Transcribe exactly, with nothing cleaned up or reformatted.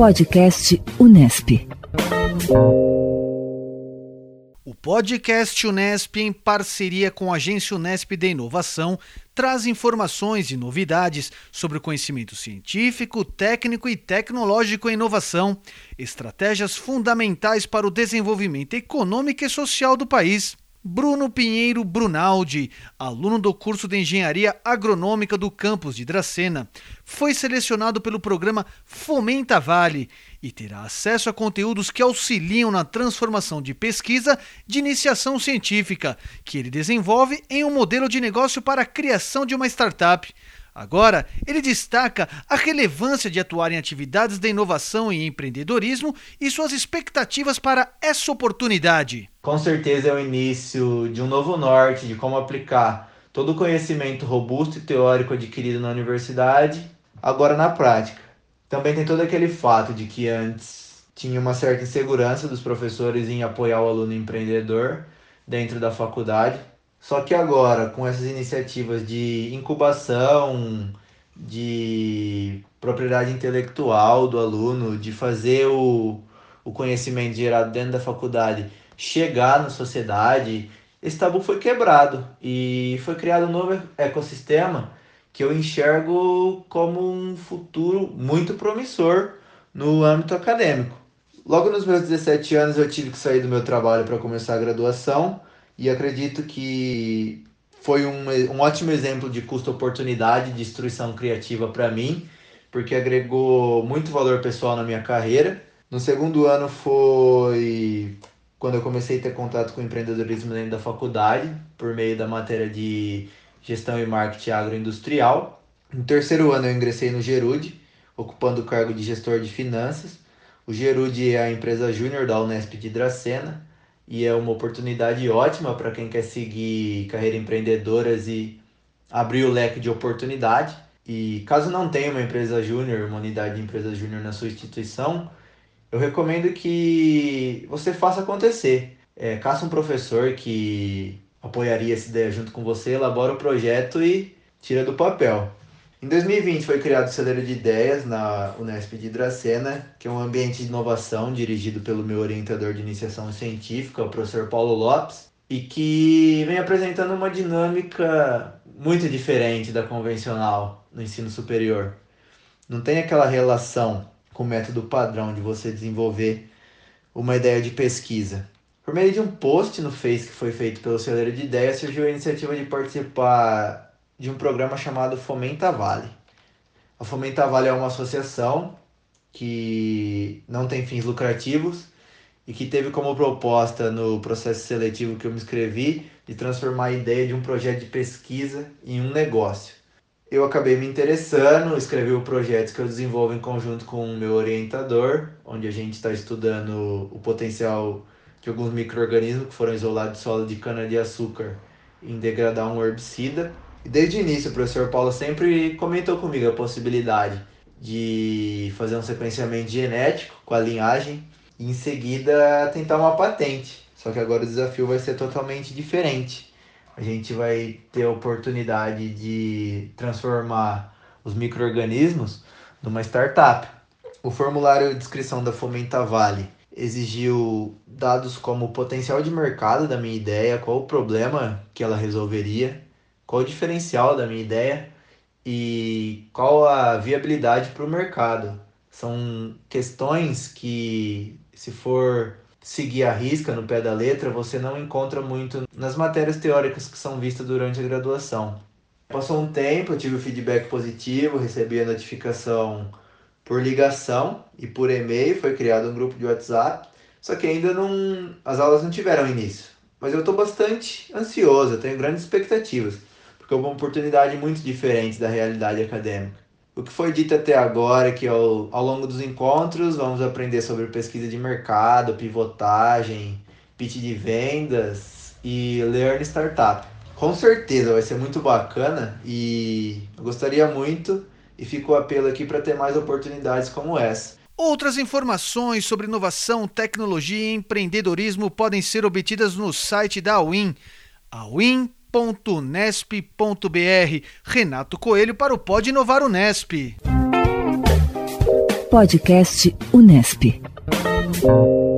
Podcast Unesp. O podcast Unesp, em parceria com a Agência Unesp de Inovação, traz informações e novidades sobre o conhecimento científico, técnico e tecnológico em inovação, estratégias fundamentais para o desenvolvimento econômico e social do país. Bruno Pinheiro Brunaldi, aluno do curso de Engenharia Agronômica do campus de Dracena, foi selecionado pelo programa Fomenta Vale e terá acesso a conteúdos que auxiliam na transformação de pesquisa de iniciação científica, que ele desenvolve em um modelo de negócio para a criação de uma startup. Agora, ele destaca a relevância de atuar em atividades de inovação e empreendedorismo e suas expectativas para essa oportunidade. Com certeza é o início de um novo norte de como aplicar todo o conhecimento robusto e teórico adquirido na universidade, agora na prática. Também tem todo aquele fato de que antes tinha uma certa insegurança dos professores em apoiar o aluno empreendedor dentro da faculdade. Só que agora, com essas iniciativas de incubação, de propriedade intelectual do aluno, de fazer o, o conhecimento gerado dentro da faculdade chegar na sociedade, esse tabu foi quebrado e foi criado um novo ecossistema que eu enxergo como um futuro muito promissor no âmbito acadêmico. Logo nos meus dezessete anos eu tive que sair do meu trabalho para começar a graduação, e acredito que foi um, um ótimo exemplo de custo-oportunidade, de destruição criativa para mim, porque agregou muito valor pessoal na minha carreira. No segundo ano foi quando eu comecei a ter contato com empreendedorismo dentro da faculdade, por meio da matéria de Gestão e Marketing Agroindustrial. No terceiro ano eu ingressei no Gerude, ocupando o cargo de gestor de finanças. O Gerude é a empresa júnior da Unesp de Dracena, e é uma oportunidade ótima para quem quer seguir carreira empreendedoras e abrir o leque de oportunidade. E caso não tenha uma empresa júnior, uma unidade de empresa júnior na sua instituição, eu recomendo que você faça acontecer. É, caça um professor que apoiaria essa ideia junto com você, elabora o projeto e tira do papel. Em dois mil e vinte foi criado o Celeiro de Ideias na Unesp de Dracena, que é um ambiente de inovação dirigido pelo meu orientador de iniciação científica, o professor Paulo Lopes, e que vem apresentando uma dinâmica muito diferente da convencional no ensino superior. Não tem aquela relação com o método padrão de você desenvolver uma ideia de pesquisa. Por meio de um post no Face que foi feito pelo Celeiro de Ideias, surgiu a iniciativa de participar de um programa chamado Fomenta Vale. A Fomenta Vale é uma associação que não tem fins lucrativos e que teve como proposta no processo seletivo que eu me inscrevi de transformar a ideia de um projeto de pesquisa em um negócio. Eu acabei me interessando, escrevi o projeto que eu desenvolvo em conjunto com o meu orientador, onde a gente está estudando o potencial de alguns micro-organismos que foram isolados de solo de cana-de-açúcar em degradar um herbicida. E desde o início o professor Paulo sempre comentou comigo a possibilidade de fazer um sequenciamento genético com a linhagem e em seguida tentar uma patente. Só que agora o desafio vai ser totalmente diferente. A gente vai ter a oportunidade de transformar os micro-organismos numa startup. O formulário de inscrição da Fomenta Vale exigiu dados como o potencial de mercado da minha ideia, qual o problema que ela resolveria, qual o diferencial da minha ideia e qual a viabilidade para o mercado. São questões que, se for seguir a risca no pé da letra, você não encontra muito nas matérias teóricas que são vistas durante a graduação. Passou um tempo, eu tive o feedback positivo, recebi a notificação por ligação e por e-mail, foi criado um grupo de WhatsApp, só que ainda não, as aulas não tiveram início. Mas eu estou bastante ansioso, eu tenho grandes expectativas, porque é uma oportunidade muito diferente da realidade acadêmica. O que foi dito até agora é que ao, ao longo dos encontros vamos aprender sobre pesquisa de mercado, pivotagem, pitch de vendas e Learn Startup. Com certeza vai ser muito bacana e eu gostaria muito e fica o apelo aqui para ter mais oportunidades como essa. Outras informações sobre inovação, tecnologia e empreendedorismo podem ser obtidas no site da Awin, awin ponto unesp ponto br. Renato Coelho para o Pode Inovar Unesp. Podcast Unesp.